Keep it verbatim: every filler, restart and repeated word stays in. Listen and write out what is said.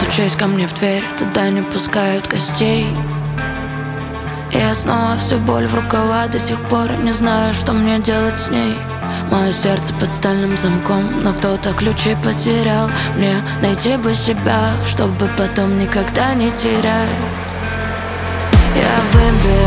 Стучусь ко мне в дверь, туда не пускают гостей. И я снова всю боль в рукава, до сих пор не знаю, что мне делать с ней. Мое сердце под стальным замком, но кто-то ключи потерял. Мне найти бы себя, чтобы потом никогда не терять. Я выберу